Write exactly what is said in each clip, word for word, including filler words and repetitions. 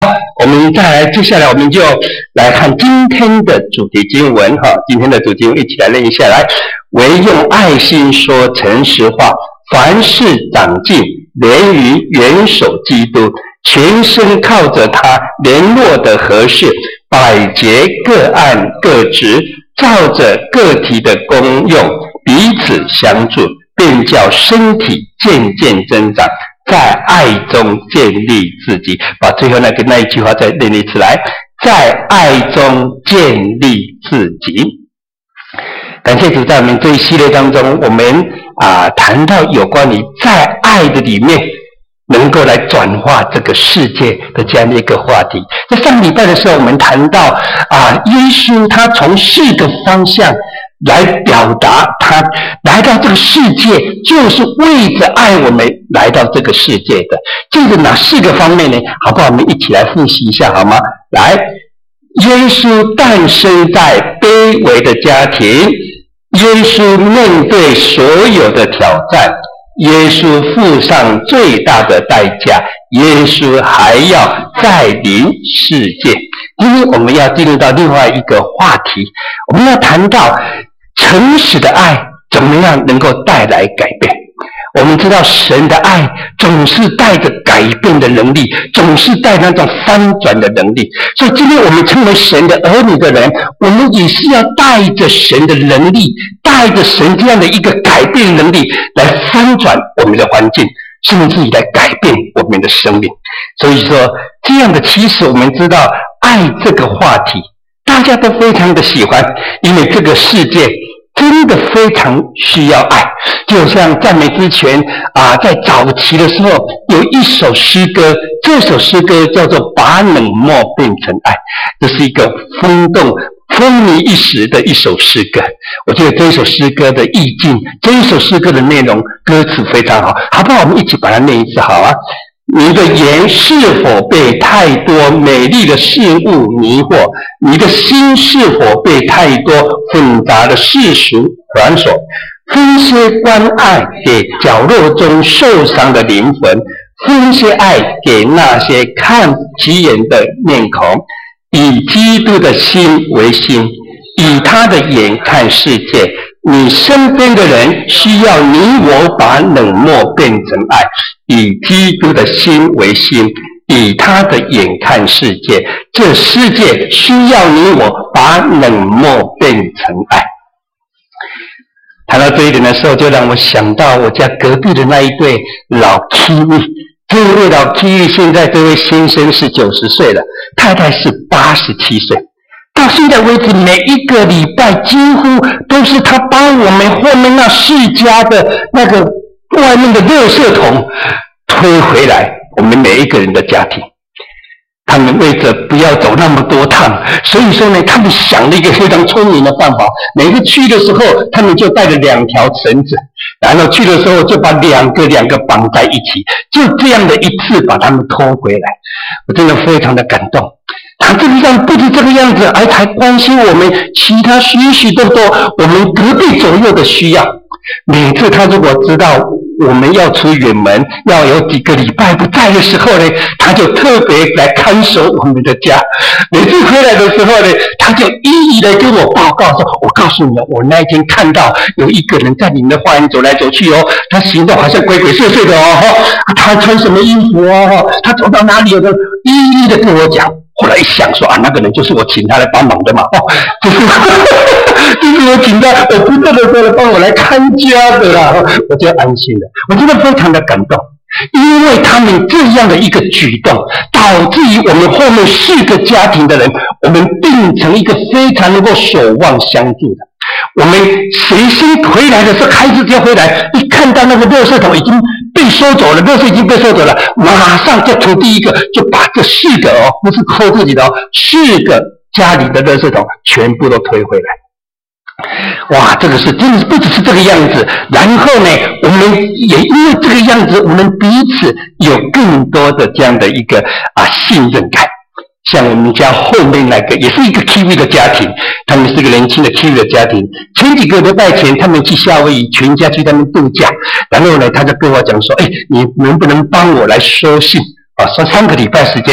我们再来，接下来我们就来看今天的主题经文哈。今天的主题经文一起来念一下来：唯用爱心说诚实话，凡事长进，连于元首基督，全身靠着他联络的合适，百节各按各职，照着个体的功用彼此相助，便叫身体渐渐增长，在爱中建立自己。把最后那个那一句话再念一次来：在爱中建立自己。感谢主，在我们这一系列当中，我们啊谈到有关于在爱的里面能够来转化这个世界的这样的一个话题。在上礼拜的时候，我们谈到啊，耶稣他从四个方向来表达他来到这个世界就是为着爱我们来到这个世界的。这个哪四个方面呢？好不好？我们一起来复习一下好吗？来，耶稣诞生在卑微的家庭，耶稣面对所有的挑战，耶稣付上最大的代价，耶稣还要再临世界。因为我们要进入到另外一个话题，我们要谈到诚实的爱怎么样能够带来改变。我们知道神的爱总是带着改变的能力，总是带那种翻转的能力。所以今天我们成为神的儿女的人，我们也是要带着神的能力，带着神这样的一个改变能力来翻转我们的环境，甚至于来改变我们的生命。所以说这样的，其实我们知道爱这个话题大家都非常的喜欢，因为这个世界真的非常需要爱。就像赞美之泉啊，在早期的时候有一首诗歌，这首诗歌叫做把冷漠变成爱，这是一个轰动风靡一时的一首诗歌。我觉得这首诗歌的意境，这一首诗歌的内容歌词非常好，好不好？我们一起把它念一次好啊。你的眼是否被太多美丽的事物迷惑？你的心是否被太多复杂的世俗环锁？分些关爱给角落中受伤的灵魂，分些爱给那些看不起眼的面孔，以基督的心为心，以他的眼看世界。你身边的人需要你我把冷漠变成爱，以基督的心为心，以他的眼看世界。这世界需要你我把冷漠变成爱。谈到这一点的时候，就让我想到我家隔壁的那一对老 Kiwi。这位老 Kiwi 现在这位先生是九十岁了，太太是八十七岁。到现在为止，每一个礼拜几乎都是他帮我们后面那四家的那个外面的垃圾桶推回来我们每一个人的家庭。他们为着不要走那么多趟，所以说呢，他们想了一个非常聪明的办法。每个去的时候，他们就带着两条绳子，然后去的时候就把两个两个绑在一起，就这样的一次把他们拖回来。我真的非常的感动。他这个样不止这个样子，而还关心我们其他许许多多我们隔壁左右的需要。每次他如果知道我们要出远门，要有几个礼拜不在的时候呢，他就特别来看守我们的家。每次回来的时候呢，他就一一的跟我报告说：“我告诉你，我那一天看到有一个人在你们的花园走来走去哦，他行动好像鬼鬼祟祟的哦，他穿什么衣服哦，他走到哪里有的，一一的跟我讲。”后来一想说啊，那个人就是我请他来帮忙的嘛，哦，就是就是我请他，我不在的时候来帮我来看家的啦，我就安心了。我真的非常的感动，因为他们这样的一个举动，导致于我们后面四个家庭的人，我们变成一个非常能够守望相助的。我们谁先回来的时候，孩子就回来，一看到那个垃圾桶已经被收走了，垃圾已经被收走了，马上就从第一个就把这四个哦，不是扣自己的哦，四个家里的垃圾桶全部都推回来。哇，这个是真的不只是这个样子。然后呢，我们也因为这个样子，我们彼此有更多的这样的一个啊信任感。像我们家后面那个也是一个 Kiwi 的家庭，他们是个年轻的 Kiwi 的家庭。前几个礼拜前，他们去夏威夷，全家去他们度假。然后呢，他就跟我讲说：“哎，你能不能帮我来收信啊？说三个礼拜时间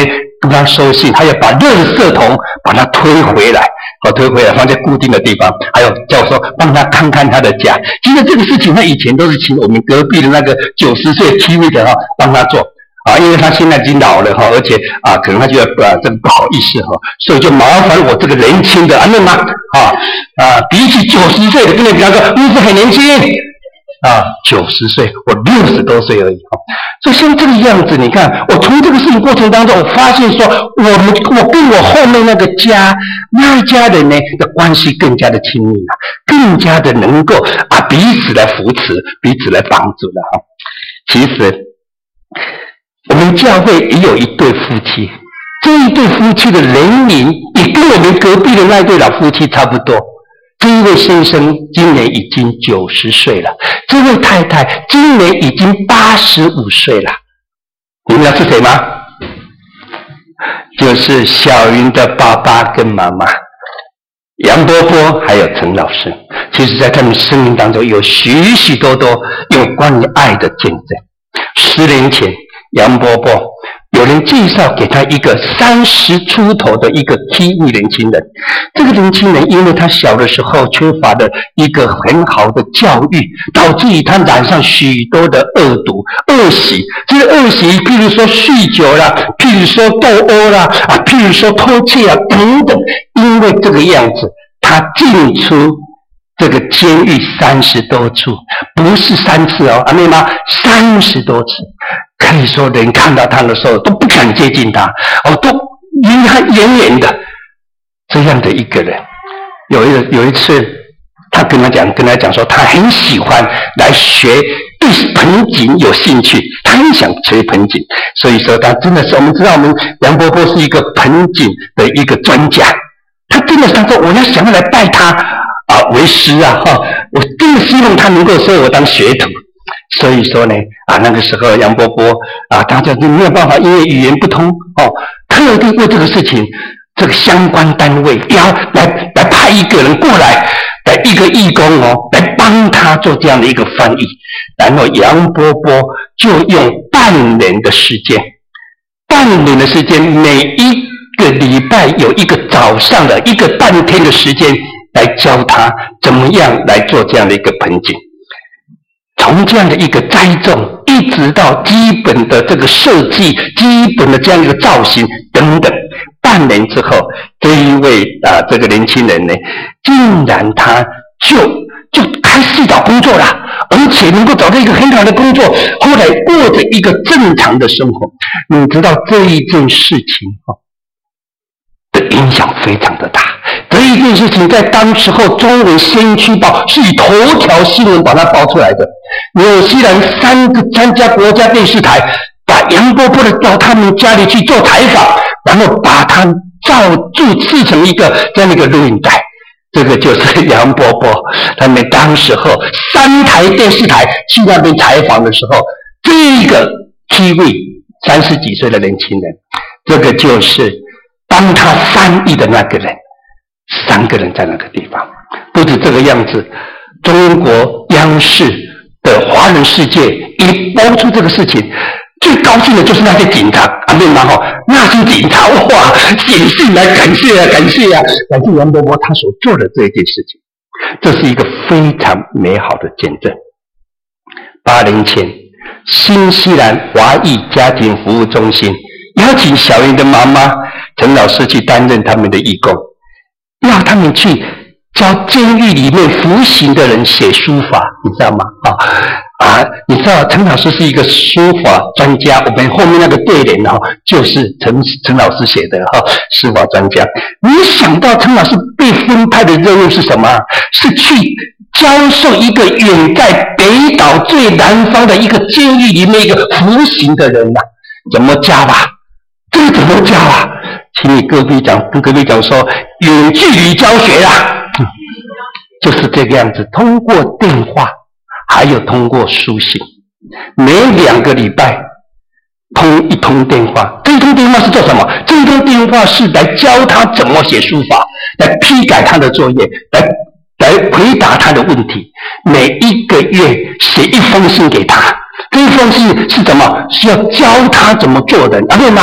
跟他收信，还要把垃圾桶把它推回来，哦，推回来放在固定的地方，还有叫说帮他看看他的家。其实这个事情他以前都是请我们隔壁的那个九十岁 T V 的哈帮他做啊，因为他现在已经老了哈，而且啊可能他觉得啊这个不好意思哈，所以就麻烦我这个年轻的，安内吗？啊啊，比起九十岁的，跟你比方说你是很年轻。啊，九十岁，我六十多岁而已哈，所以像这个样子，你看，我从这个事情过程当中，我发现说，我们我跟我后面那个家那一家人呢的关系更加的亲密了，更加的能够啊彼此来扶持，彼此来帮助了哈。其实我们教会也有一对夫妻，这一对夫妻的年龄也跟我们隔壁的那一对老夫妻差不多。这一位先生今年已经九十岁了，这位太太今年已经八十五岁了。你们知道是谁吗？就是小云的爸爸跟妈妈，杨伯伯还有陈老师。其实在他们生命当中有许许多多有关于爱的见证。十年前，杨伯伯有人介绍给他一个三十出头的一个 T V 年轻人，这个年轻人因为他小的时候缺乏了一个很好的教育，导致于他染上许多的恶毒、恶习。这个恶习，譬如说酗酒啦，譬如说斗殴啦，啊，譬如说偷窃啊等等。因为这个样子，他进出这个监狱三十多处，不是三次哦，阿妹妈，三十多次。可以说人看到他的时候都不敢接近他，哦，都离他远远的。这样的一个人，有一个有一次，他跟他讲，跟他讲说，他很喜欢来学，对盆景有兴趣，他很想学盆景，所以说他真的是，我们知道我们杨伯伯是一个盆景的一个专家，他真的是他说我要想要来拜他啊为师啊哈，我真的希望他能够收我当学徒。所以说呢，啊，那个时候杨伯伯啊，大家就没有办法，因为语言不通哦，特地为这个事情，这个相关单位要来来派一个人过来，来一个义工哦，来帮他做这样的一个翻译。然后杨伯伯就用半年的时间，半年的时间，每一个礼拜有一个早上的一个半天的时间，来教他怎么样来做这样的一个盆景。从这样的一个栽种，一直到基本的这个设计、基本的这样一个造型等等，半年之后，这一位啊这个年轻人呢，竟然他就就开始找工作了，而且能够找到一个很好的工作，后来过着一个正常的生活。你知道这一件事情哦的影响非常的大。这一件事情在当时候中文先驱报是以头条新闻把它报出来的。纽西兰三个三家国家电视台把杨伯伯的到他们家里去做采访，然后把它照注制成一个这样的一个录影带。这个就是杨伯伯他们当时候三台电视台去那边采访的时候，这个 T V 三十几岁的年轻人，这个就是帮他翻译的那个人。三个人在那个地方，不止这个样子，中国央视的华人世界一播出这个事情，最高兴的就是那些警察，啊，没有哈，那些警察哇，写信来感谢啊，感谢啊，感谢杨伯伯他所做的这一件事情，这是一个非常美好的见证。八年前，新西兰华裔家庭服务中心邀请小云的妈妈陈老师去担任他们的义工。要他们去教监狱里面服刑的人写书法，你知道吗？啊啊，你知道陈老师是一个书法专家，我们后面那个对联哈，就是陈陈老师写的哈，书法专家。你想到陈老师被分派的任务是什么？是去教授一个远在北岛最南方的一个监狱里面一个服刑的人呐、啊，怎么教啊？这个怎么教啊？请你隔壁讲，跟隔壁讲说，远距离教学啦，嗯，就是这个样子。通过电话，还有通过书信，每两个礼拜通一通电话。这一通电话是做什么？这一通电话是来教他怎么写书法，来批改他的作业，来来回答他的问题。每一个月写一封信给他，这一封信是什么？是要教他怎么做人，啊，对吗？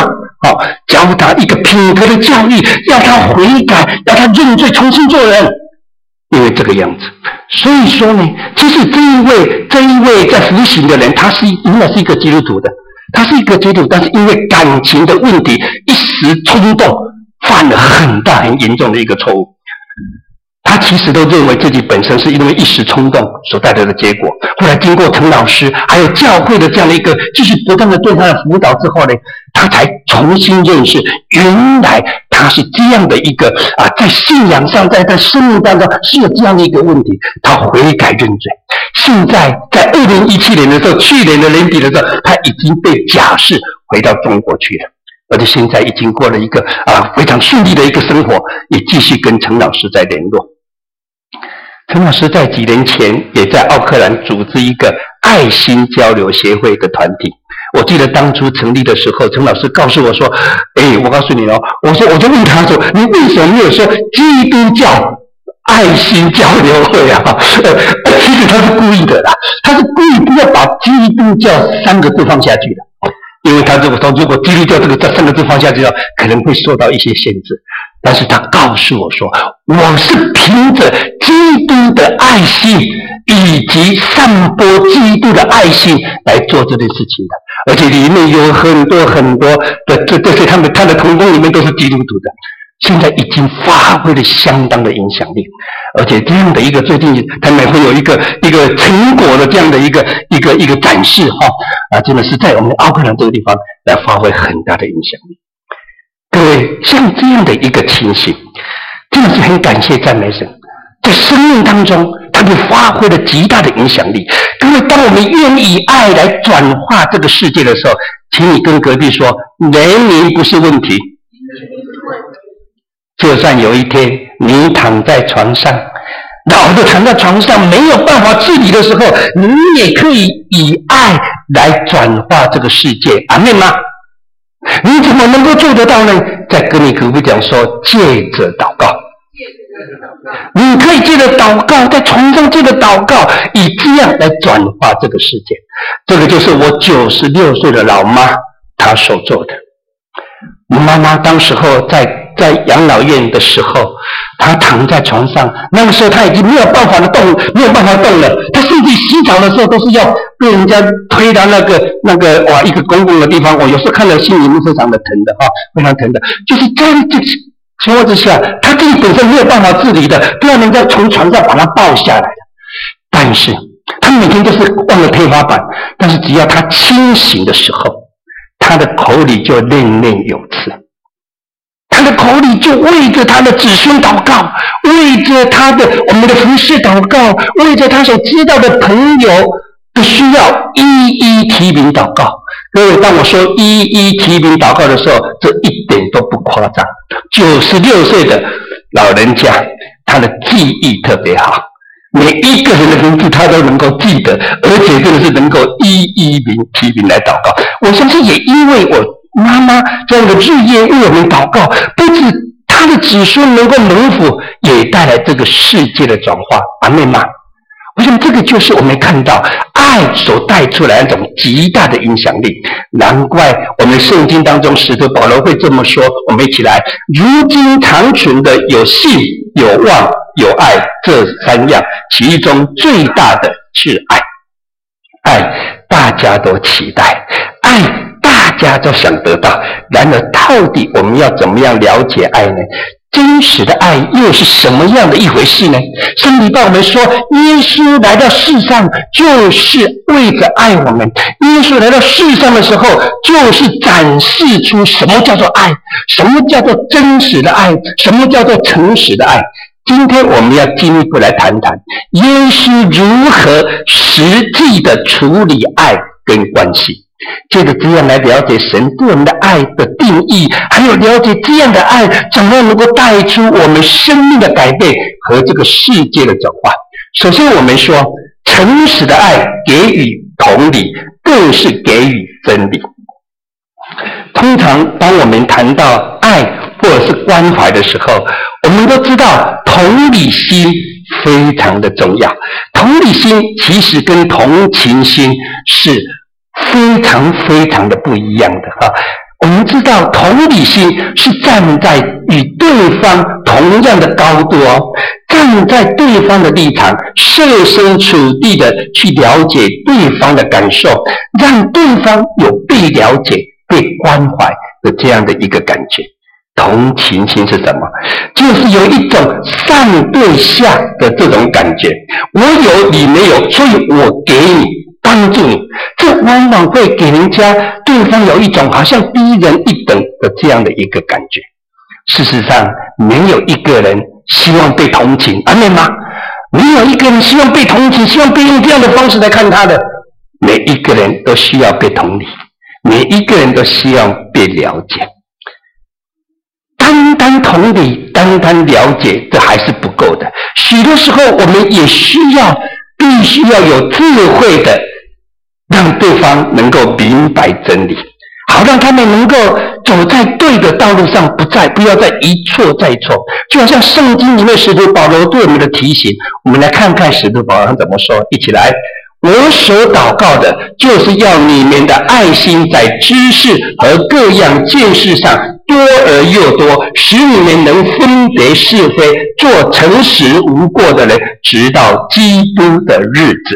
好，教他一个品格的教育，要他悔改，要他认罪，重新做人。因为这个样子，所以说呢，其实这一位这一位在服刑的人，他是原来是一个基督徒的，他是一个基督徒，但是因为感情的问题，一时冲动，犯了很大很严重的一个错误。他其实都认为自己本身是因为一时冲动所带来的结果。后来经过陈老师还有教会的这样的一个继续不断的对他的辅导之后呢，他才重新认识，原来他是这样的一个啊，在信仰上，在在生命当中是有这样的一个问题。他悔改认罪，现在在二零一七年的时候，去年的年底的时候，他已经被假释回到中国去了。而且现在已经过了一个啊非常顺利的一个生活，也继续跟陈老师在联络。陈老师在几年前也在奥克兰组织一个爱心交流协会的团体。我记得当初成立的时候，陈老师告诉我说：“哎，我告诉你哦，我说我就问他说，你为什么没有说基督教爱心交流会啊？”呃，其实他是故意的啦，他是故意不要把基督教三个字放下去的。因为他如果说如果基督教这个这三个字放下去，可能会受到一些限制。但是他告诉我说，我是凭着基督的爱心以及散播基督的爱心来做这件事情的，而且里面有很多很多的这这些他们他的同工里面都是基督徒的。现在已经发挥了相当的影响力，而且这样的一个最近他们会有一个一个成果的这样的一个一个一个展示哈啊，真的是在我们奥克兰这个地方来发挥很大的影响力。各位，像这样的一个情形，真的是很感谢赞美神，在生命当中他们发挥了极大的影响力。各位，当我们愿意爱来转化这个世界的时候，请你跟隔壁说，人民不是问题。就算有一天你躺在床上，老的躺在床上没有办法自理的时候，你也可以以爱来转化这个世界。阿们吗？你怎么能够做得到呢？再跟你隔壁讲说，借着祷告，你可以借着祷告，在床上借着祷告，以这样来转化这个世界。这个就是我九十六岁的老妈她所做的。我妈妈当时候在在养老院的时候，她躺在床上，那个时候她已经没有办法的动，没有办法动了。她甚至洗澡的时候都是要被人家推到那个那个哇一个公共的地方。我有时候看了心里面非常的疼的啊，非常疼的。就是在这个情况之下，她自己本身没有办法自理的，都要人家从床上把她抱下来的。但是她每天都是望着天花板，但是只要她清醒的时候，她的口里就念念有词。他的口里就为着他的子孙祷告，为着他的我们的服事祷告，为着他所知道的朋友的需要一一提名祷告。各位，当我说一一提名祷告的时候，这一点都不夸张。九十六岁的老人家，他的记忆特别好，每一个人的名字他都能够记得，而且真的是能够一一名提名来祷告。我相信也因为我妈妈这样的日夜为我们祷告，不止她的子孙能够蒙福，也带来这个世界的转化。阿们吗？我想这个就是我们看到爱所带出来那种极大的影响力。难怪我们圣经当中使徒保罗会这么说，我们一起来：如今长存的有信、有望、有爱，这三样，其中最大的是爱。爱大家都期待，爱大家都想得到。然而到底我们要怎么样了解爱呢？真实的爱又是什么样的一回事呢？上礼拜我们说，耶稣来到世上就是为着爱我们。耶稣来到世上的时候，就是展示出什么叫做爱，什么叫做真实的爱，什么叫做诚实的爱。今天我们要进一步来谈谈耶稣如何实际的处理爱跟关系，借着这样来了解神对我们的爱的定义，还有了解这样的爱怎么样能够带出我们生命的改变和这个世界的转化。首先我们说，诚实的爱给予同理，更是给予真理。通常当我们谈到爱或者是关怀的时候，我们都知道同理心非常的重要。同理心其实跟同情心是非常非常的不一样的哈。 我们知道同理心是站在与对方同样的高度哦，站在对方的立场，设身处地的去了解对方的感受，让对方有被了解、被关怀的这样的一个感觉。同情心是什么？就是有一种上对下的这种感觉，我有你没有，所以我给你帮助你，这往往会给人家对方有一种好像低人一等的这样的一个感觉。事实上，没有一个人希望被同情，阿们吗？没有一个人希望被同情，希望被用这样的方式来看他的。每一个人都需要被同理，每一个人都希望被了解。单单同理，单单了解，这还是不够的。许多时候，我们也需要，必须要有智慧的，让对方能够明白真理，好让他们能够走在对的道路上，不再不要再一错再错。就好像圣经里面使徒保罗对我们的提醒，我们来看看使徒保罗怎么说。一起来，我所祷告的，就是要你们的爱心在知识和各样见识上多而又多，使你们能分别是非，做诚实无过的人，直到基督的日子。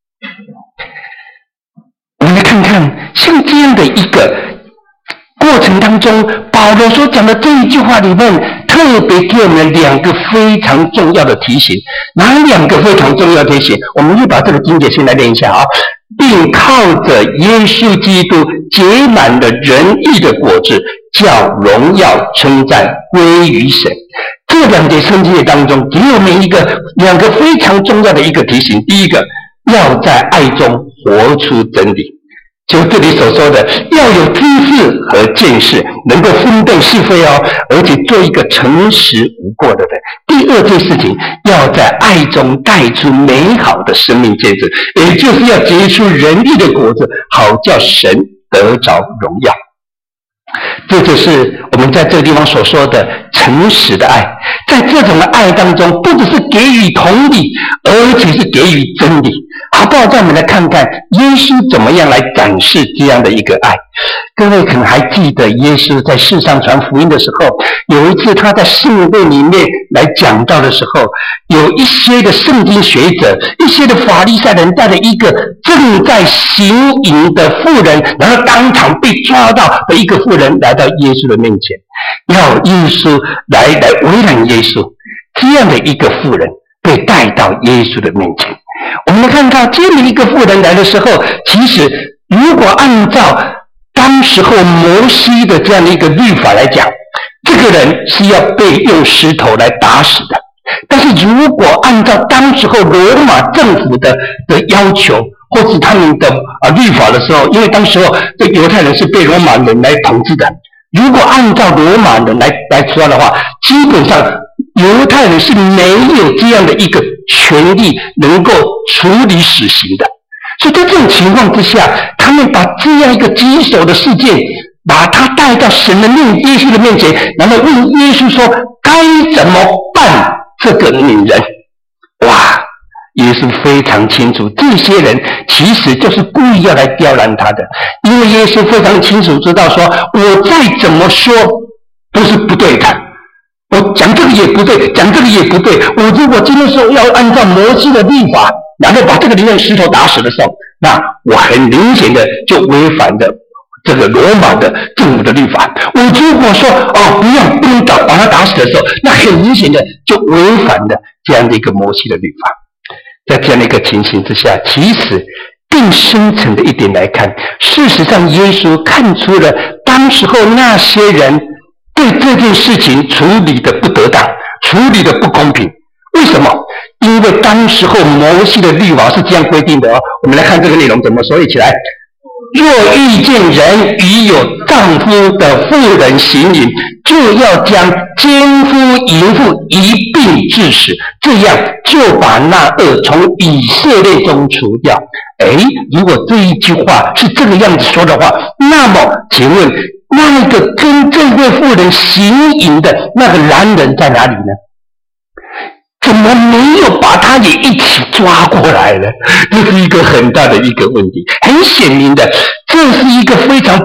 我们来看看，像这样的一个过程当中，保罗所讲的这一句话里面，特别给我们两个非常重要的提醒。哪两个非常重要的提醒？我们就把这个经节先来念一下啊。并靠着耶稣基督结满了仁义的果子，叫荣耀称赞归于神。这两节圣经当中给我们一个两个非常重要的一个提醒。第一个，要在爱中活出真理，就这里所说的要有知识和见识，能够分辨是非哦，而且做一个诚实无过的人。第二件事情，要在爱中带出美好的生命见证，也就是要结出仁义的果子，好叫神得着荣耀。这就是我们在这个地方所说的诚实的爱。在这种的爱当中，不只是给予同理，而且是给予真理。好不好？让我们来看看耶稣怎么样来展示这样的一个爱。各位可能还记得，耶稣在世上传福音的时候，有一次他在圣殿里面来讲道的时候，有一些的圣经学者，一些的法利赛人带了一个正在行淫的妇人，然后当场被抓到的一个妇人来到耶稣的面前，要耶稣来来为难耶稣。这样的一个妇人被带到耶稣的面前。我们看到这么一个妇人来的时候，其实如果按照当时候摩西的这样的一个律法来讲，这个人是要被用石头来打死的。但是如果按照当时候罗马政府的的要求，或是他们的啊律法的时候，因为当时候这犹太人是被罗马人来统治的，如果按照罗马人来来说的话，基本上犹太人是没有这样的一个权利能够处理死刑的。所以在这种情况之下，他们把这样一个棘手的事件，把他带到神的面耶稣的面前，然后问耶稣说该怎么办这个女人。哇，耶稣非常清楚，这些人其实就是故意要来刁难他的，因为耶稣非常清楚知道说，我再怎么说都是不对的，我讲这个也不对，讲这个也不对。我如果今天说要按照摩西的律法，然后把这个人用石头打死的时候，那我很明显的就违反了这个罗马的政府的律法。我如果说哦不要不能打把他打死的时候，那很明显的就违反了这样的一个摩西的律法。在这样的一个情形之下，其实更深层的一点来看，事实上耶稣看出了当时候那些人对这件事情处理的不得当，处理的不公平。为什么？因为当时候摩西的律法是这样规定的哦。我们来看这个内容怎么说，一起来。若遇见人与有丈夫的妇人行淫，就要将奸夫淫妇一并致死，这样就把那恶从以色列中除掉。诶，如果这一句话是这个样子说的话，那么请问那个跟这位妇人行淫的那个男人在哪里呢？怎么没有把他也一起抓过来呢？这是一个很大的一个问题。很显明的，这是一个非常不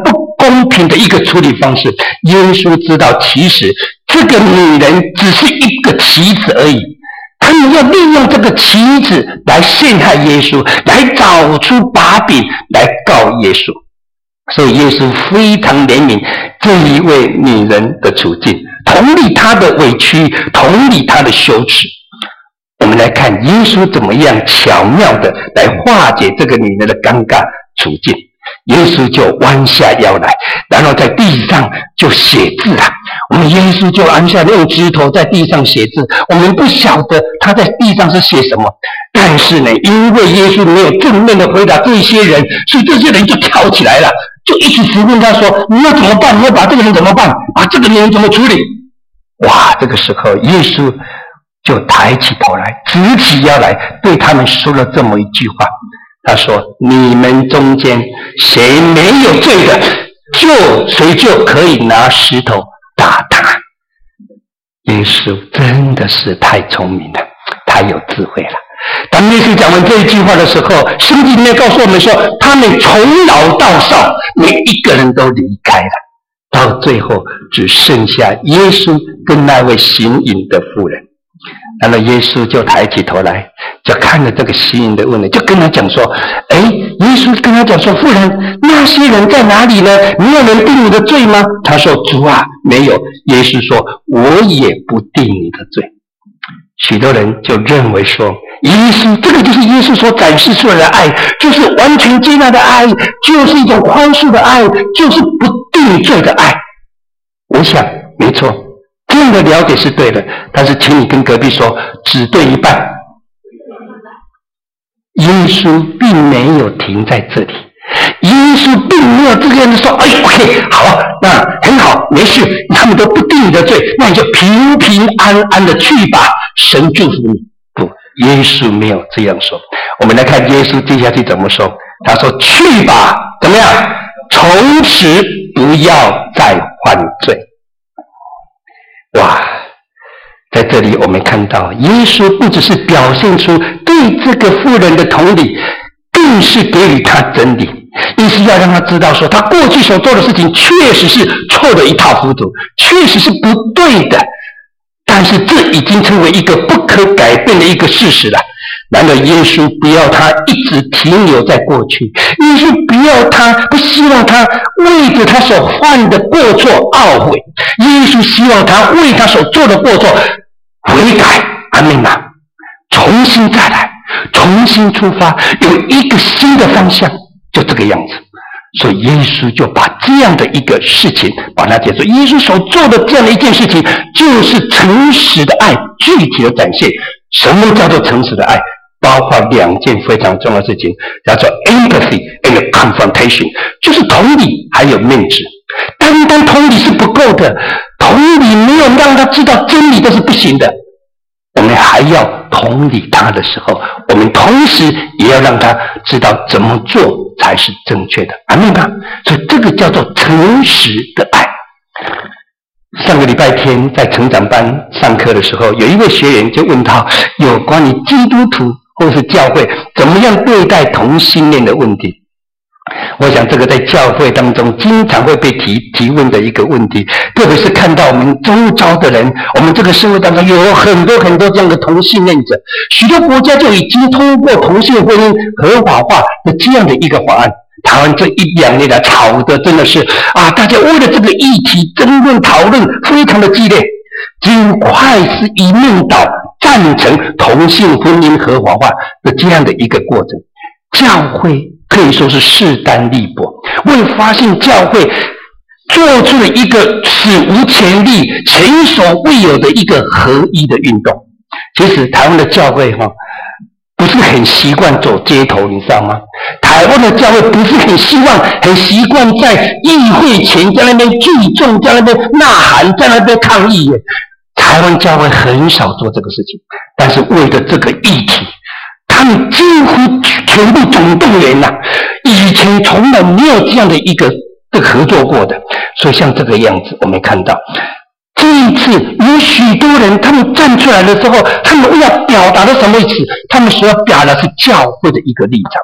公平的一个处理方式。耶稣知道，其实这个女人只是一个棋子而已，他们要利用这个棋子来陷害耶稣，来找出把柄来告耶稣。所以耶稣非常怜悯这一位女人的处境，同理她的委屈，同理她的羞耻。我们来看耶稣怎么样巧妙的来化解这个女人的尴尬处境。耶稣就弯下腰来，然后在地上就写字了。我们耶稣就按下用指头在地上写字，我们不晓得他在地上是写什么，但是呢，因为耶稣没有正面的回答这些人，所以这些人就跳起来了，就一起质问他说：“你要怎么办？你要把这个人怎么办？把这个人怎么处理？”哇！这个时候，耶稣就抬起头来，直起腰来，对他们说了这么一句话。他说：“你们中间谁没有罪的，就谁就可以拿石头打他。”耶稣真的是太聪明了，太有智慧了。当耶稣讲完这一句话的时候，圣经里面告诉我们说，他们从老到少，每一个人都离开了，到最后只剩下耶稣跟那位行淫的妇人。然后耶稣就抬起头来，就看了这个行淫的妇人，就跟他讲说：“哎，耶稣跟他讲说，妇人，那些人在哪里呢？没有人定你的罪吗？”他说：“主啊，没有。”耶稣说：“我也不定你的罪。”许多人就认为说，耶稣这个就是耶稣所展示出来的爱，就是完全接纳的爱，就是一种宽恕的爱，就是不定罪的爱。我想没错，这样的了解是对的，但是请你跟隔壁说，只对一半。耶稣并没有停在这里，耶稣并没有这个样子说：“哎 ，OK， 好，那很好，没事，他们都不定你的罪，那你就平平安安的去吧，神祝福你。”不，耶稣没有这样说。我们来看耶稣接下去怎么说。他说：“去吧，怎么样？从此不要再犯罪。”哇！在这里我们看到，耶稣不只是表现出对这个妇人的同理，更是给予他真理，意思要让他知道说，他过去所做的事情确实是错的一塌糊涂，确实是不对的，但是这已经成为一个不可改变的一个事实了。然而耶稣不要他一直停留在过去，耶稣不要他不希望他为着他所犯的过错懊悔，耶稣希望他为他所做的过错悔改。阿们啊！重新再来，重新出发，有一个新的方向，就这个样子。所以耶稣就把这样的一个事情把它解说，耶稣所做的这样的一件事情，就是诚实的爱具体的展现。什么叫做诚实的爱？包括两件非常重要的事情，叫做 empathy and confrontation， 就是同理还有面子。单单同理是不够的，同理没有让他知道真理都是不行的，我们还要同理他的时候，我们同时也要让他知道怎么做才是正确的。阿们吧。所以这个叫做诚实的爱。上个礼拜天在成长班上课的时候，有一位学员就问到有关于基督徒或是教会怎么样对待同性恋的问题。我想这个在教会当中经常会被提提问的一个问题，特别是看到我们周遭的人，我们这个社会当中有很多很多这样的同性恋者，许多国家就已经通过同性婚姻合法化的这样的一个法案。台湾这一两年来吵的真的是啊，大家为了这个议题争论讨论非常的激烈，尽快是一面倒赞成同性婚姻合法化的这样的一个过程。教会可以说是势单力薄，为发现教会做出了一个史无前例、前所未有的一个合一的运动。其实台湾的教会哈、哦，不是很习惯走街头，你知道吗？台湾的教会不是很希望、很习惯在议会前在那边聚众，在那边呐喊，在那边抗议耶。台湾教会很少做这个事情，但是为了这个议题，他们几乎全部总动员了、啊。以前从来没有这样的一个这个合作过的，所以像这个样子，我们看到这一次有许多人他们站出来的时候，他们要表达的什么意思？他们所要表达的是教会的一个立场。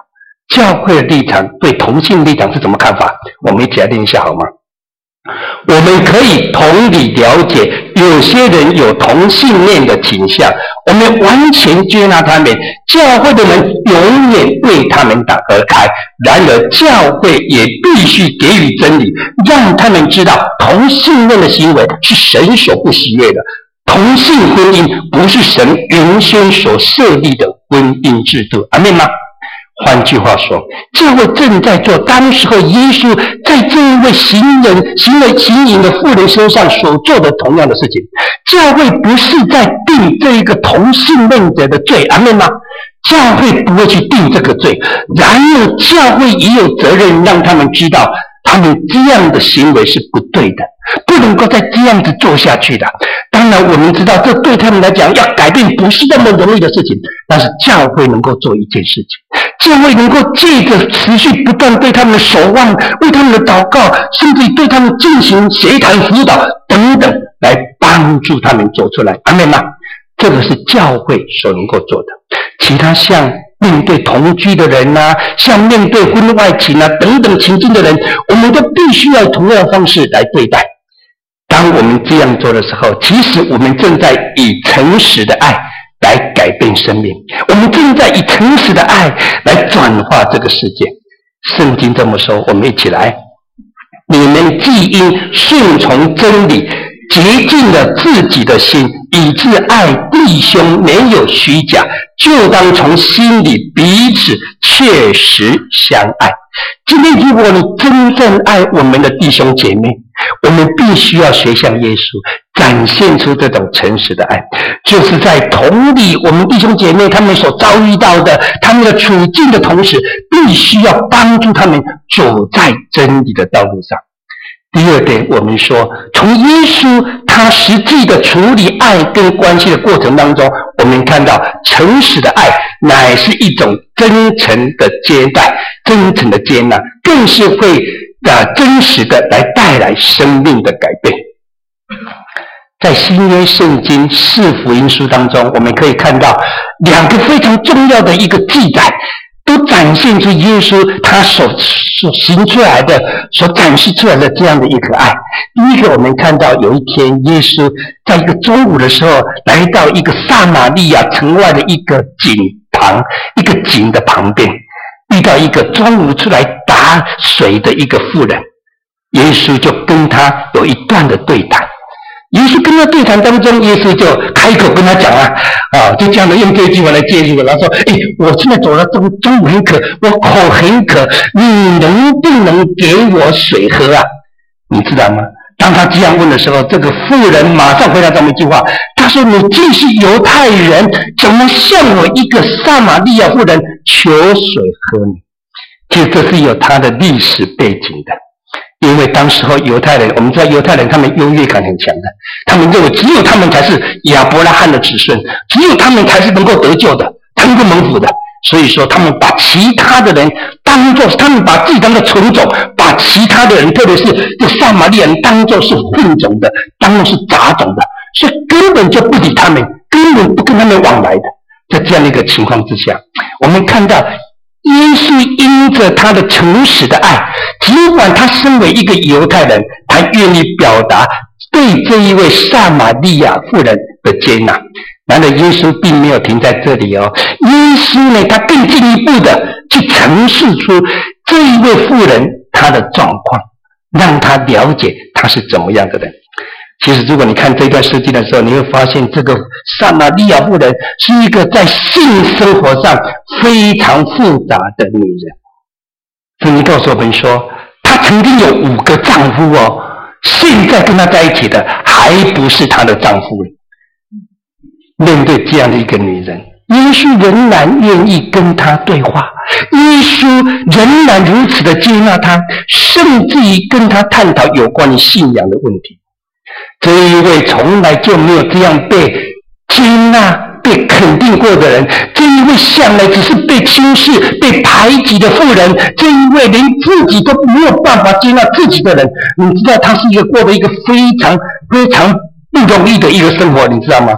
教会的立场对同性立场是怎么看法？我们一起来念一下好吗？我们可以同理了解，有些人有同性恋的倾向，我们完全接纳他们，教会的门永远为他们打而开。然而，教会也必须给予真理，让他们知道同性恋的行为是神所不喜悦的，同性婚姻不是神原先所设立的婚姻制度。阿们吗？换句话说，教会正在做当时候耶稣在这一位行人行为行淫的妇人身上所做的同样的事情。教会不是在定这一个同性恋者的罪，阿们吗？教会不会去定这个罪，然而教会也有责任让他们知道，他们这样的行为是不对的，不能够再这样子做下去的。当然我们知道这对他们来讲要改变不是那么容易的事情，但是教会能够做一件事情，教会能够借着持续不断对他们的守望，为他们的祷告，甚至对他们进行协谈辅导等等，来帮助他们走出来。阿们吗？这个是教会所能够做的。其他像面对同居的人啊，像面对婚外情啊等等情境的人，我们都必须要同样的方式来对待。当我们这样做的时候，其实我们正在以诚实的爱来改变生命，我们正在以诚实的爱来转化这个世界。圣经这么说，我们一起来：你们既因顺从真理洁净了自己的心，以致爱弟兄没有虚假，就当从心里彼此切实相爱。今天如果你真正爱我们的弟兄姐妹，我们必须要学像耶稣，展现出这种诚实的爱，就是在同理我们弟兄姐妹他们所遭遇到的他们的处境的同时，必须要帮助他们走在真理的道路上。第二点，我们说从耶稣他实际的处理爱跟关系的过程当中，我们看到诚实的爱乃是一种真诚的接待，真诚的接纳，更是会啊真实的来带来生命的改变。在新约圣经四福音书当中，我们可以看到两个非常重要的一个记载，都展现出耶稣他所所行出来的、所展示出来的这样的一个爱。第一个，我们看到有一天，耶稣在一个中午的时候，来到一个撒玛利亚城外的一个井旁，一个井的旁边，遇到一个中午出来打水的一个妇人，耶稣就跟他有一段的对谈。耶稣跟他对谈当中，耶稣就开口跟他讲啊，啊，就这样的用这句话来介入了。他说：“哎，我现在走到中中午很渴，我口很渴，你能不能给我水喝啊？”你知道吗？当他这样问的时候，这个妇人马上回答这么一句话，他说：“你既是犹太人，怎么向我一个撒玛利亚妇人求水喝呢？”其实这是有他的历史背景的。因为当时候犹太人，我们知道犹太人他们优越感很强的，他们认为只有他们才是亚伯拉罕的子孙，只有他们才是能够得救的，他们能够蒙福的。所以说他们把其他的人当作，他们把自己当作纯种，把其他的人，特别是这撒玛利亚人当作是混种的，当作是杂种的，所以根本就不理他们，根本不跟他们往来的。在这样的一个情况之下，我们看到耶稣因着他的诚实的爱，尽管他身为一个犹太人，他愿意表达对这一位撒玛利亚妇人的接纳。然而耶稣并没有停在这里哦，耶稣呢，他更进一步的去陈述出这一位妇人她的状况，让他了解她是怎么样的人。其实如果你看这段圣经的时候，你会发现这个撒玛利亚妇人是一个在性生活上非常复杂的女人。圣经告诉我们说，她曾经有五个丈夫哦，现在跟她在一起的还不是她的丈夫。面对这样的一个女人，耶稣仍然愿意跟她对话，耶稣仍然如此的接纳她，甚至于跟她探讨有关于信仰的问题。这一位从来就没有这样被接纳、被肯定过的人，这一位向来只是被轻视、被排挤的妇人，这一位连自己都没有办法接纳自己的人，你知道他是一个过得一个非常非常不容易的一个生活，你知道吗？当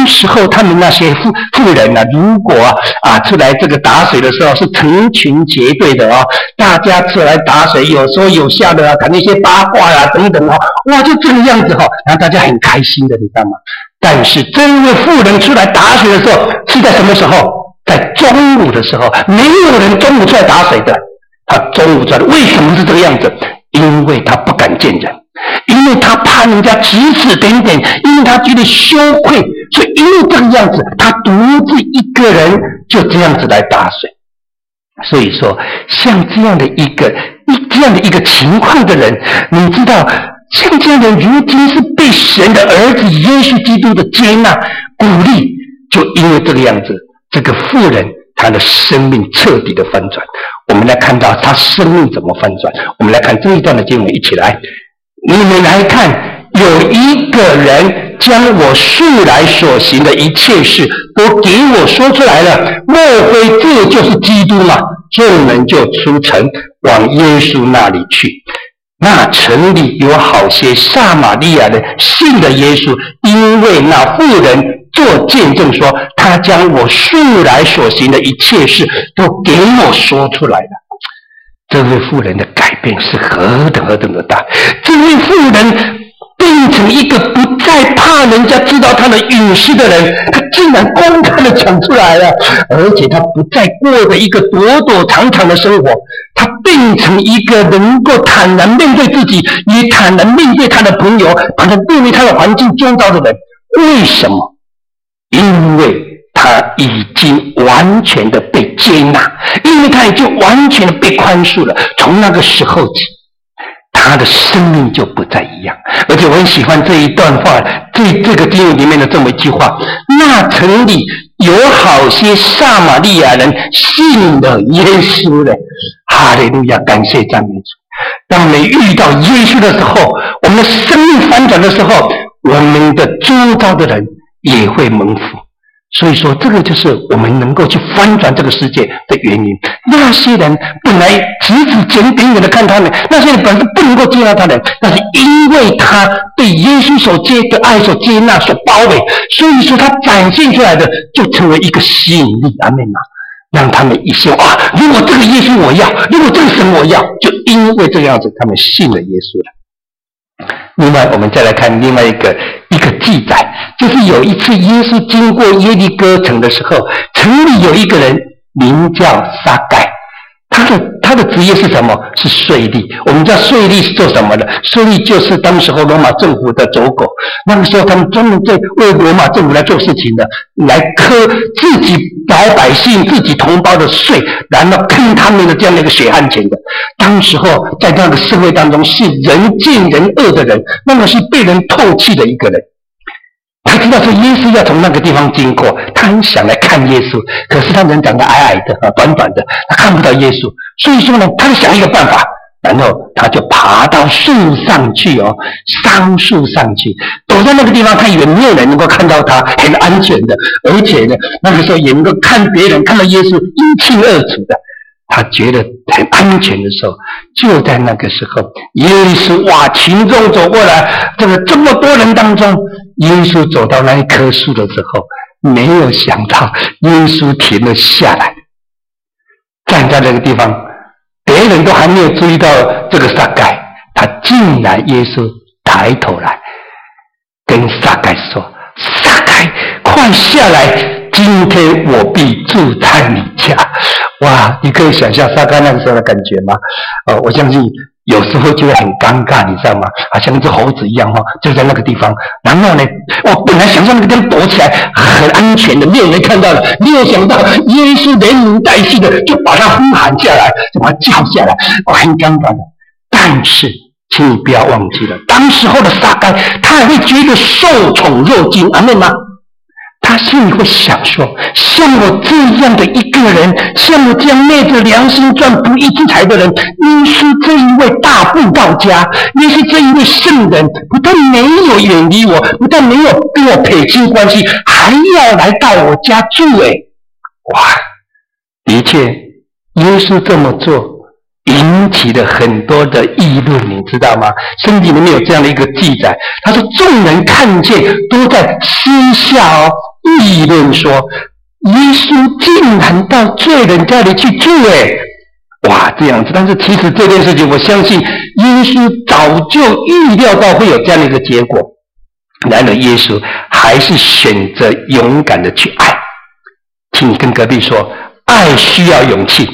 当时候他们那些妇妇人啊，如果啊啊出来这个打水的时候是成群结队的哦，大家出来打水，有说有笑的啊，谈一些八卦啊等等啊，哇，就这个样子哈、哦，然后大家很开心的，你知道吗？但是这位妇人出来打水的时候是在什么时候？在中午的时候，没有人中午出来打水的。他中午出来，为什么是这个样子？因为他不敢见人，因为他怕人家指指点点，因为他觉得羞愧，所以因为这个样子，他独自一个人就这样子来打水。所以说，像这样的一个一这样的一个情况的人，你知道，像这样的人，如今是被神的儿子耶稣基督的接纳鼓励，就因为这个样子，这个妇人她的生命彻底的翻转。我们来看到她生命怎么翻转。我们来看这一段的经文，一起来。你们来看，有一个人将我素来所行的一切事都给我说出来了，莫非这就是基督吗？众人就出城往耶稣那里去。那城里有好些撒玛利亚人信了耶稣，因为那妇人做见证说，他将我素来所行的一切事都给我说出来了。这位妇人的改变是何等何等的大！这位妇人变成一个不再怕人家知道他的隐私的人，他竟然公开的讲出来了，而且他不再过着一个躲躲藏藏的生活，他变成一个能够坦然面对自己，也坦然面对他的朋友，坦然面对他的环境周遭的人。为什么？因为他已经完全的被接纳，因为他已经完全的被宽恕了。从那个时候起，他的生命就不再一样。而且我很喜欢这一段话，这这个经文里面的这么一句话：那城里有好些撒玛利亚人信了耶稣了。哈利路亚，感谢赞美主。当我们遇到耶稣的时候，我们的生命翻转的时候，我们的周遭的人也会蒙福。所以说，这个就是我们能够去翻转这个世界的原因。那些人本来指指点点的看他们，那些人本来不能够接纳他们，但是因为他被耶稣所接的爱所接纳、所包围，所以说他展现出来的就成为一个吸引力。阿们啊！让他们一信啊，如果这个耶稣我要，如果这个神我要，就因为这个样子，他们信了耶稣了。另外，我们再来看另外一个一个记载，就是有一次耶稣经过耶利哥城的时候，城里有一个人名叫撒该，他的他的职业是什么？是税吏。我们知道税吏是做什么的？税吏就是当时候罗马政府的走狗。那个时候，他们专门在为罗马政府来做事情的，来苛自己老百姓、自己同胞的税，然后坑他们的这样的一个血汗钱的。当时候在那个社会当中，是人见人恶的人，那么是被人唾弃的一个人。他知道说耶稣要从那个地方经过，他很想来看耶稣，可是他人长得矮矮的、短短的，他看不到耶稣。所以说呢，他就想一个办法，然后他就爬到树上去哦，桑树上去，躲在那个地方，他以为没有人能够看到他，很安全的，而且呢，那个时候也能够看别人看到耶稣一清二楚的。他觉得很安全的时候，就在那个时候，耶稣哇，群众走过来，这个这么多人当中，耶稣走到那一棵树的时候，没有想到耶稣停了下来，站在那个地方，别人都还没有注意到这个撒该，他竟然耶稣抬头来跟撒该说：“撒该，快下来！今天我必住在你家。”哇，你可以想象撒该那个时候的感觉吗？呃，我相信有时候就会很尴尬，你知道吗？好像一只猴子一样哈，就在那个地方。然后呢，我本来想在那个地方躲起来，很安全的，没有人看到了。没有想到耶稣连名带姓的就把他呼喊下来，就把他叫下来，我很尴尬的。但是，请你不要忘记了，当时候的撒该，他还会觉得受宠若惊，阿们吗？他心里会想说，像我这样的一个人，像我这样昧着良心赚不义之财的人，耶稣这一位大布道家，耶稣这一位圣人，不但没有远离我，不但没有跟我撇清关系，还要来到我家住。诶，哇，的确耶稣这么做引起了很多的议论，你知道吗？圣经里面有这样的一个记载，他说众人看见都在私下哦议论说，耶稣竟然到罪人家里去住，诶，哇，这样子。但是其实这件事情，我相信耶稣早就预料到会有这样的一个结果，然而耶稣还是选择勇敢的去爱。请你跟隔壁说，爱需要勇气。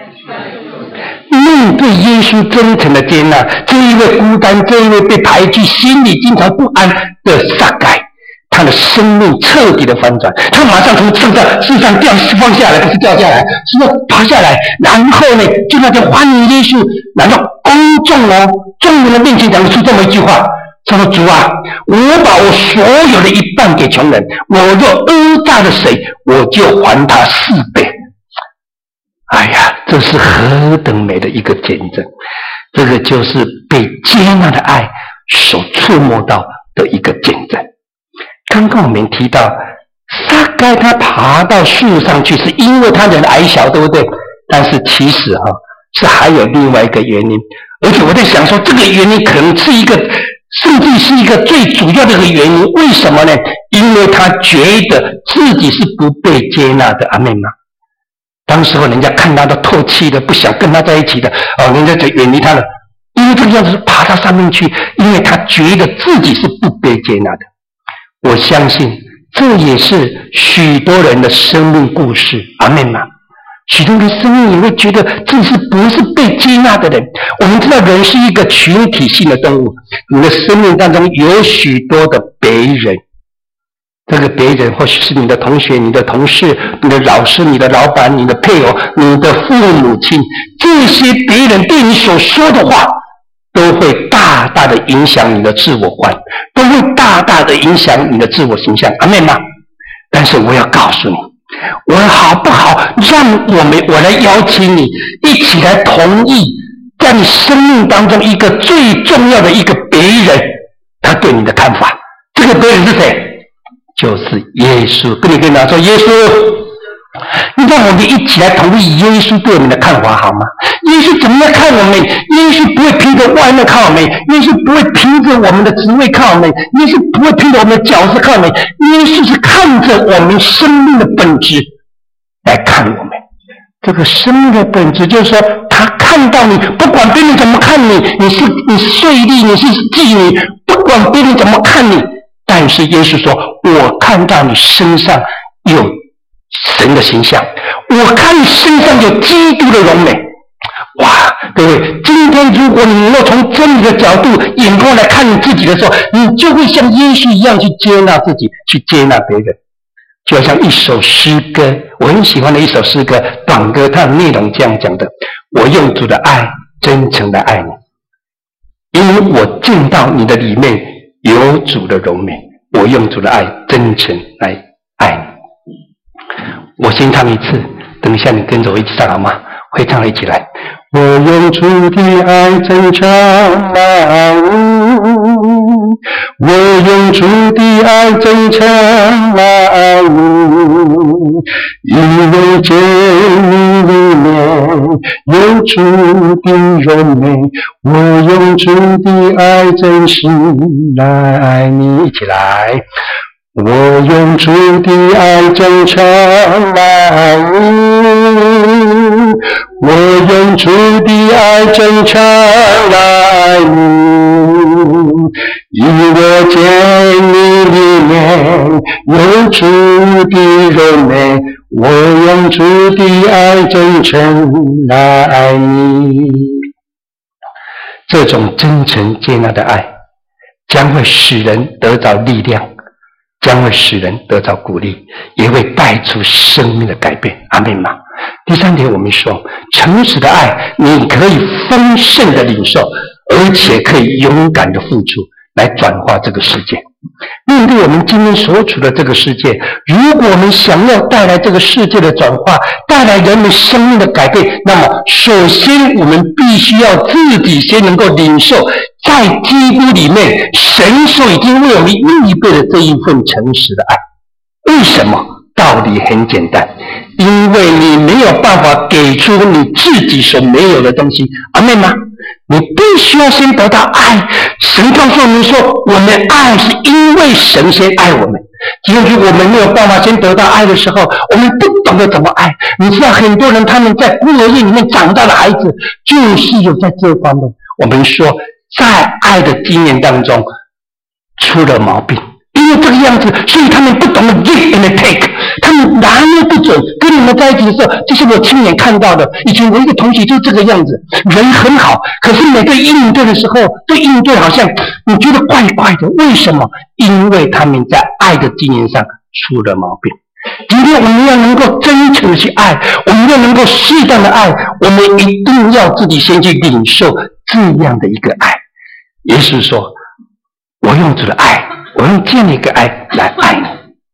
面对耶稣真诚的接纳，这一位孤单，这一位被排拒，心里经常不安的撒该，他的生命彻底的翻转，他马上从世上世上掉放下来，不是掉下来，是要爬下来，然后呢，就那就欢迎耶稣来到公众哦众人的面前，讲出这么一句话，他说：“主啊，我把我所有的一半给穷人，我若讹诈了谁，我就还他四倍。”哎呀，这是何等美的一个见证！这个就是被接纳的爱所触摸到的一个见证。刚刚我们提到，撒该他爬到树上去，是因为他人矮小，对不对？但是其实哈、啊，是还有另外一个原因，而且我在想说，这个原因可能是一个，甚至是一个最主要的一个原因。为什么呢？因为他觉得自己是不被接纳的。阿们吗？当时候人家看他都透气的，不想跟他在一起的，哦，人家就远离他了。因为这个样子爬到上面去，因为他觉得自己是不被接纳的。我相信这也是许多人的生命故事。阿们吗？许多人生命也会觉得自己是不是被接纳的人。我们知道人是一个群体性的动物，你的生命当中有许多的别人。这个别人或许是你的同学、你的同事、你的老师、你的老板、你的配偶、你的父母亲，这些别人对你所说的话，都会大大的影响你的自我观，都会大大的影响你的自我形象。阿们吗？但是我要告诉你，我好不好让我们我来邀请你一起来同意，在你生命当中一个最重要的一个别人，他对你的看法。这个别人是谁？就是耶稣。跟你跟他说，耶稣，你让我们一起来同意耶稣对我们的看法好吗？耶稣怎么样看我们？耶稣不会凭着外面看我们，耶稣不会凭着我们的职位看我们，耶稣不会凭着我们的角色看我们，耶稣是看着我们生命的本质来看我们。这个生命的本质就是说，他看到你，不管别人怎么看你，你是你是税吏，你是妓女，不管别人怎么看你，但是耶稣说，我看到你身上有神的形象，我看你身上有基督的荣美。哇，各位，今天如果你能够从真理的角度眼光来看你自己的时候，你就会像耶稣一样去接纳自己，去接纳别人。就好像一首诗歌，我很喜欢的一首诗歌，短歌，它的内容这样讲的：我用主的爱真诚的爱你，因为我见到你的里面有主的荣美，我用主的爱真诚来爱你。我先唱一次，等一下你跟着我一起唱好吗？会唱一起来。我用主的爱真诚来你，我用主的爱真诚来爱你，因为见你里面有主的荣美，我用主的爱真心来爱你。一起来。我用主的爱真诚来爱你，我用主的爱真诚来爱你，因我见你里面有主的荣美，我用主的爱真诚来爱你。这种真诚接纳的爱将会使人得着力量，将会使人得到鼓励，也会带出生命的改变。阿们吗？第三点，我们说诚实的爱，你可以丰盛的领受，而且可以勇敢的付出，来转化这个世界。面对我们今天所处的这个世界，如果我们想要带来这个世界的转化，带来人们生命的改变，那么首先我们必须要自己先能够领受在基督里面神所已经为我们预备的这一份诚实的爱。为什么？道理很简单，因为你没有办法给出你自己所没有的东西。阿们吗？你必须要先得到爱。神告诉我们说，我们爱是因为神先爱我们。 今天如果我们没有办法先得到爱的时候，我们不懂得怎么爱。你知道很多人他们在孤儿院里面长大的孩子，就是有在这方面，我们说在爱的经验当中出了毛病。因为这个样子，所以他们不懂得 give and take， 他们拿捏不准。跟你们在一起的时候，这是我亲眼看到的。以前我一个同学就是这个样子，人很好，可是每个应对的时候，对应对好像你觉得怪怪的。为什么？因为他们在爱的经验上出了毛病。今天我们要能够真诚的去爱，我们要能够适当的爱，我们一定要自己先去领受这样的一个爱。耶稣说：“我用主的爱。”我用这样的一个爱来爱你。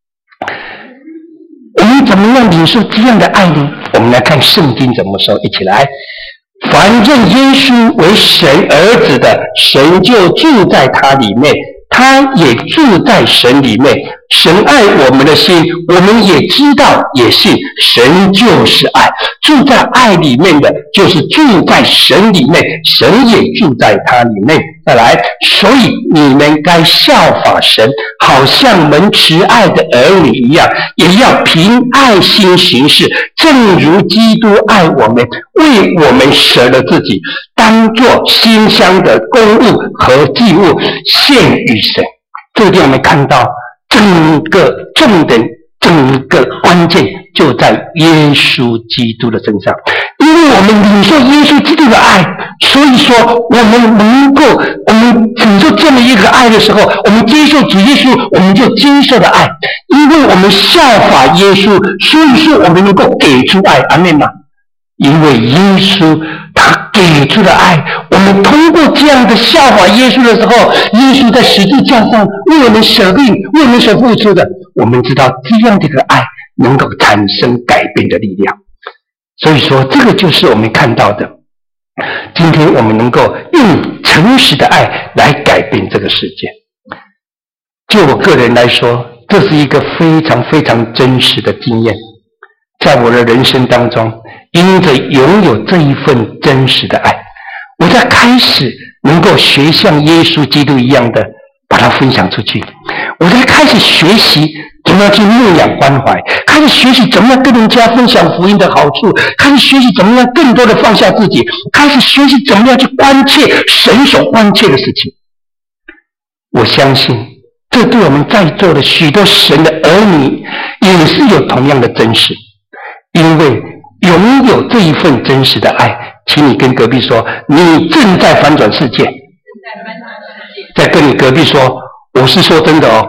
我们怎么样领受这样的爱呢？我们来看圣经怎么说，一起来。凡认耶稣为神儿子的，神就住在他里面，他也住在神里面。神爱我们的心，我们也知道也信，神就是爱。住在爱里面的，就是住在神里面，神也住在他里面。再来，所以你们该效法神，好像蒙慈爱的儿女一样，也要凭爱心行事，正如基督爱我们，为我们舍了自己，当作馨香的供物和祭物献于神。这个地方我们看到整个重点，整个关键就在耶稣基督的身上。因为我们领受耶稣基督的爱，所以说我们能够，我们领受这么一个爱的时候，我们接受主耶稣，我们就接受了爱。因为我们效法耶稣，所以说我们能够给出爱。阿们吗？因为耶稣他给出了爱，我们通过这样的效法耶稣的时候，耶稣在十字架上为我们舍命，为我们所付出的，我们知道这样的一个爱能够产生改变的力量。所以说这个就是我们看到的，今天我们能够用诚实的爱来改变这个世界。就我个人来说，这是一个非常非常真实的经验。在我的人生当中，因着拥有这一份真实的爱，我在开始能够学像耶稣基督一样的把它分享出去。我在开始学习怎么样去牧养关怀，开始学习怎么样跟人家分享福音的好处，开始学习怎么样更多的放下自己，开始学习怎么样去关切神所关切的事情。我相信这对我们在座的许多神的儿女也是有同样的真实。因为拥有这一份真实的爱，请你跟隔壁说，你正在翻转世界。再跟你隔壁说，我是说真的哦。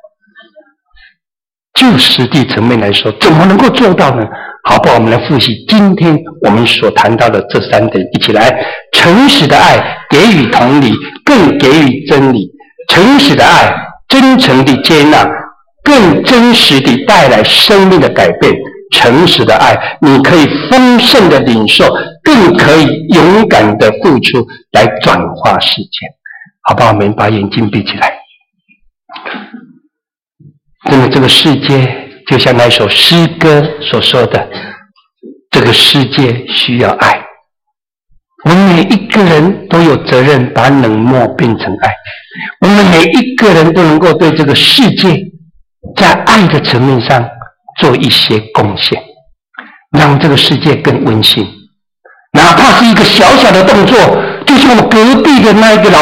就实际层面来说，怎么能够做到呢？好不好？我们来复习今天我们所谈到的这三点，一起来。诚实的爱给予同理，更给予真理。诚实的爱真诚地接纳，更真实地带来生命的改变。诚实的爱，你可以丰盛的领受，更可以勇敢的付出，来转化世界。好不好？我们把眼睛闭起来。真的，这个世界就像那首诗歌所说的，这个世界需要爱。我们每一个人都有责任把冷漠变成爱。我们每一个人都能够对这个世界在爱的层面上做一些贡献，让这个世界更温馨。哪怕是一个小小的动作，就像我隔壁的那一个老